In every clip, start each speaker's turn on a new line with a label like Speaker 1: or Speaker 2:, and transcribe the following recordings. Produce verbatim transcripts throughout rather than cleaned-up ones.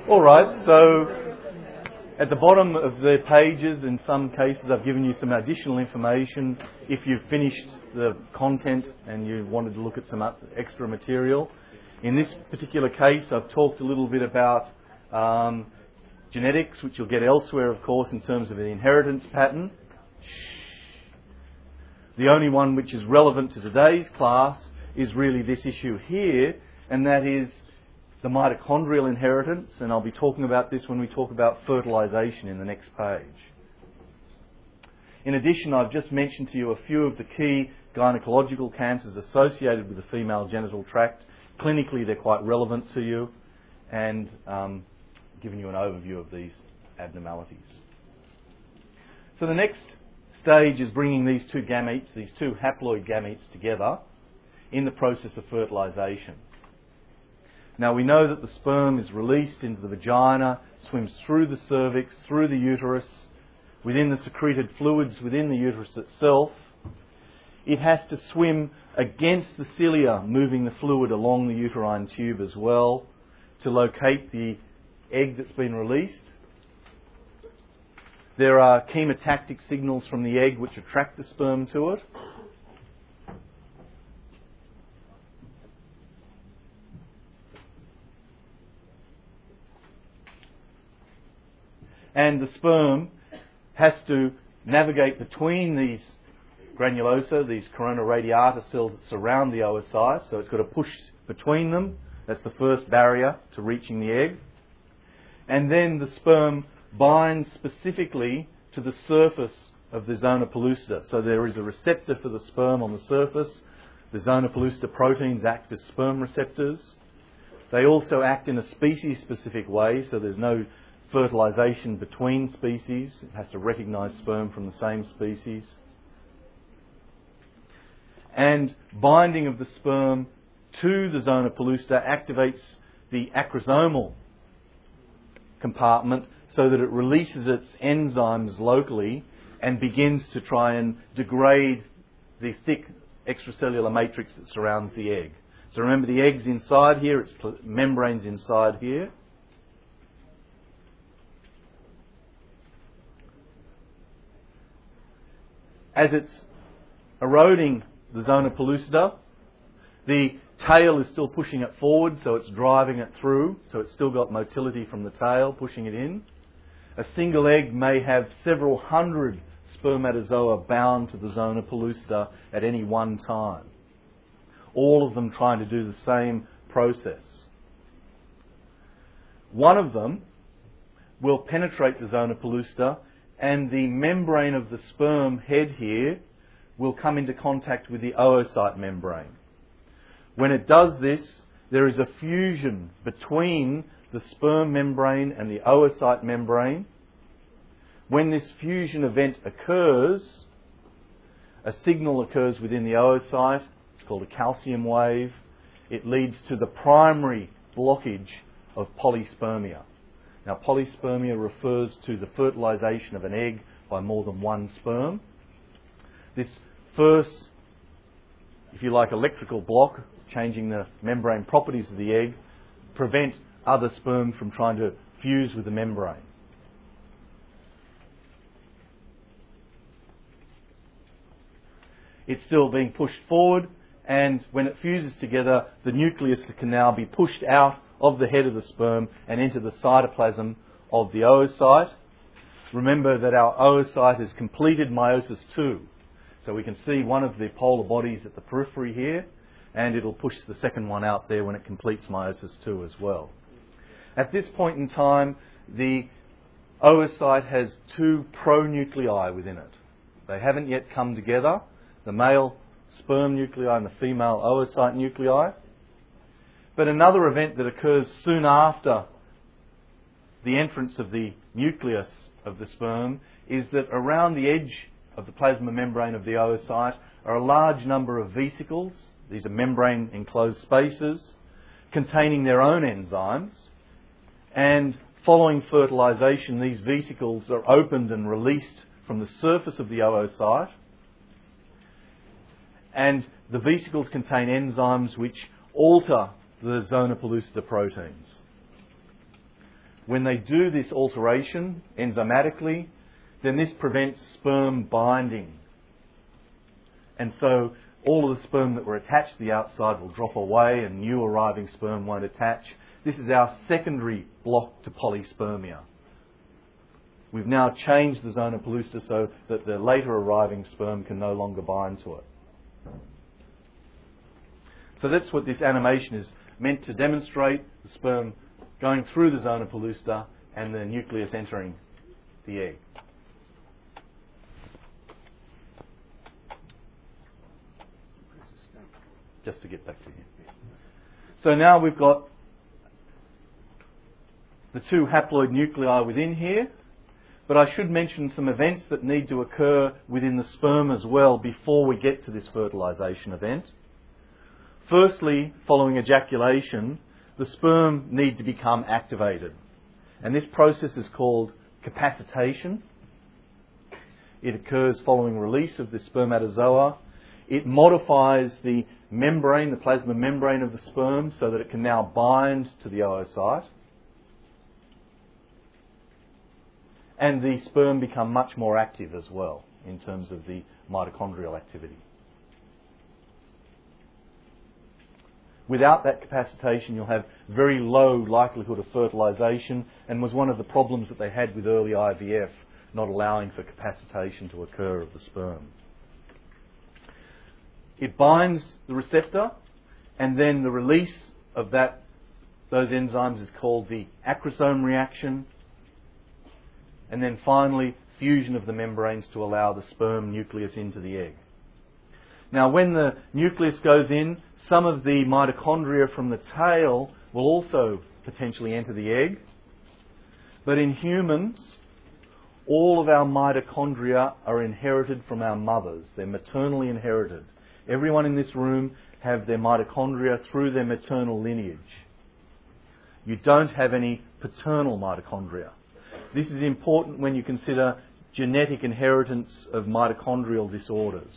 Speaker 1: All right, so at the bottom of the pages, in some cases, I've given you some additional information. If you've finished the content and you wanted to look at some extra material. In this particular case, I've talked a little bit about um, genetics, which you'll get elsewhere, of course, in terms of an inheritance pattern. The only one which is relevant to today's class is really this issue here, and that is the mitochondrial inheritance, and I'll be talking about this when we talk about fertilization in the next page. In addition, I've just mentioned to you a few of the key gynecological cancers associated with the female genital tract. Clinically, they're quite relevant to you, and um, given you an overview of these abnormalities. So the next stage is bringing these two gametes, these two haploid gametes together in the process of fertilization. Now we know that the sperm is released into the vagina, swims through the cervix, through the uterus, within the secreted fluids within the uterus itself. It has to swim against the cilia, moving the fluid along the uterine tube as well, to locate the egg that's been released. There are chemotactic signals from the egg which attract the sperm to it. And the sperm has to navigate between these granulosa, these corona radiata cells that surround the oocyte. So it's got to push between them. That's the first barrier to reaching the egg. And then the sperm binds specifically to the surface of the zona pellucida. So there is a receptor for the sperm on the surface. The zona pellucida proteins act as sperm receptors. They also act in a species-specific way, so there's no fertilization between species. It has to recognize sperm from the same species. And binding of the sperm to the zona pellucida activates the acrosomal compartment so that it releases its enzymes locally and begins to try and degrade the thick extracellular matrix that surrounds the egg. So remember, the egg's inside here, its membrane's inside here. As it's eroding the zona pellucida, the tail is still pushing it forward, so it's driving it through, so it's still got motility from the tail pushing it in. A single egg may have several hundred spermatozoa bound to the zona pellucida at any one time, all of them trying to do the same process. One of them will penetrate the zona pellucida, and the membrane of the sperm head here will come into contact with the oocyte membrane. When it does this, there is a fusion between the sperm membrane and the oocyte membrane. When this fusion event occurs, a signal occurs within the oocyte. It's called a calcium wave. It leads to the primary blockage of polyspermia. Now, polyspermia refers to the fertilization of an egg by more than one sperm. This first, if you like, electrical block, changing the membrane properties of the egg, prevent other sperm from trying to fuse with the membrane. It's still being pushed forward, and when it fuses together, the nucleus can now be pushed out of the head of the sperm and into the cytoplasm of the oocyte. Remember that our oocyte has completed meiosis two. So we can see one of the polar bodies at the periphery here, and it'll push the second one out there when it completes meiosis two as well. At this point in time, the oocyte has two pronuclei within it. They haven't yet come together, the male sperm nuclei and the female oocyte nuclei. But another event that occurs soon after the entrance of the nucleus of the sperm is that around the edge of the plasma membrane of the oocyte are a large number of vesicles. These are membrane enclosed spaces containing their own enzymes. And following fertilization, these vesicles are opened and released from the surface of the oocyte. And the vesicles contain enzymes which alter the zona pellucida proteins. when they do this alteration enzymatically, then this prevents sperm binding. And so all of the sperm that were attached to the outside will drop away and new arriving sperm won't attach. This is our secondary block to polyspermia. We've now changed the zona pellucida so that the later arriving sperm can no longer bind to it. So that's what this animation is meant to demonstrate, the sperm going through the zona pellucida and the nucleus entering the egg. Just to get back to you. So now we've got the two haploid nuclei within here, but I should mention some events that need to occur within the sperm as well before we get to this fertilization event. Firstly, following ejaculation, the sperm need to become activated. And this process is called capacitation. It occurs following release of the spermatozoa. It modifies the membrane, the plasma membrane of the sperm, so that it can now bind to the oocyte. And the sperm become much more active as well in terms of the mitochondrial activity. Without that capacitation, you'll have very low likelihood of fertilization, and was one of the problems that they had with early I V F, not allowing for capacitation to occur of the sperm. It binds the receptor, and then the release of that those enzymes is called the acrosome reaction, and then finally fusion of the membranes to allow the sperm nucleus into the egg. Now, when the nucleus goes in, some of the mitochondria from the tail will also potentially enter the egg. But in humans, all of our mitochondria are inherited from our mothers. They're maternally inherited. Everyone in this room have their mitochondria through their maternal lineage. You don't have any paternal mitochondria. This is important when you consider genetic inheritance of mitochondrial disorders.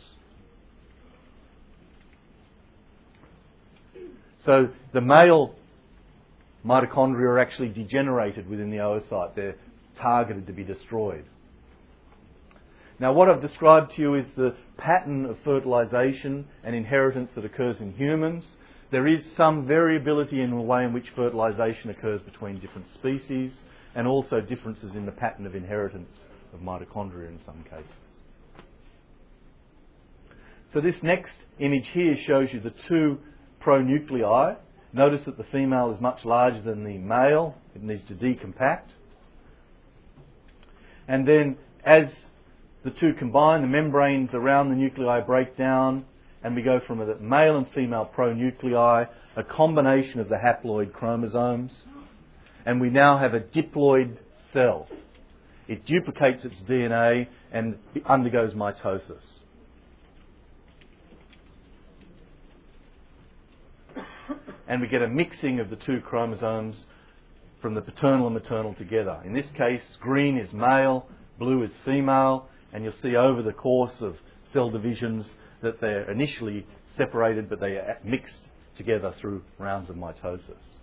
Speaker 1: So the male mitochondria are actually degenerated within the oocyte. They're targeted to be destroyed. Now, what I've described to you is the pattern of fertilization and inheritance that occurs in humans. There is some variability in the way in which fertilization occurs between different species, and also differences in the pattern of inheritance of mitochondria in some cases. So this next image here shows you the two pronuclei. Notice that the female is much larger than the male. It needs to decompact. And then as the two combine, the membranes around the nuclei break down, and we go from a male and female pronuclei, a combination of the haploid chromosomes, and we now have a diploid cell. It duplicates its D N A and undergoes mitosis. And we get a mixing of the two chromosomes from the paternal and maternal together. In this case, green is male, blue is female, and you'll see over the course of cell divisions that they're initially separated, but they are mixed together through rounds of mitosis.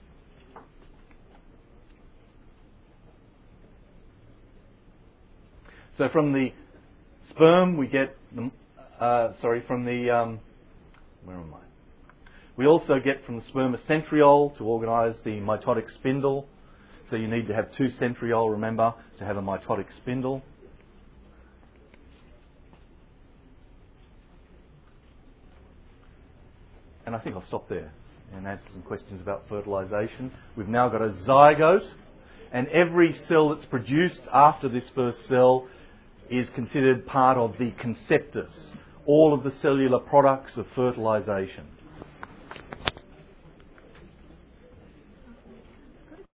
Speaker 1: So from the sperm we get, the, uh, sorry, from the, um, where am I? We also get from the sperm a centriole to organise the mitotic spindle. So you need to have two centriole, remember, to have a mitotic spindle. And I think I'll stop there and answer some questions about fertilisation. We've now got a zygote, and every cell that's produced after this first cell is considered part of the conceptus, all of the cellular products of fertilisation.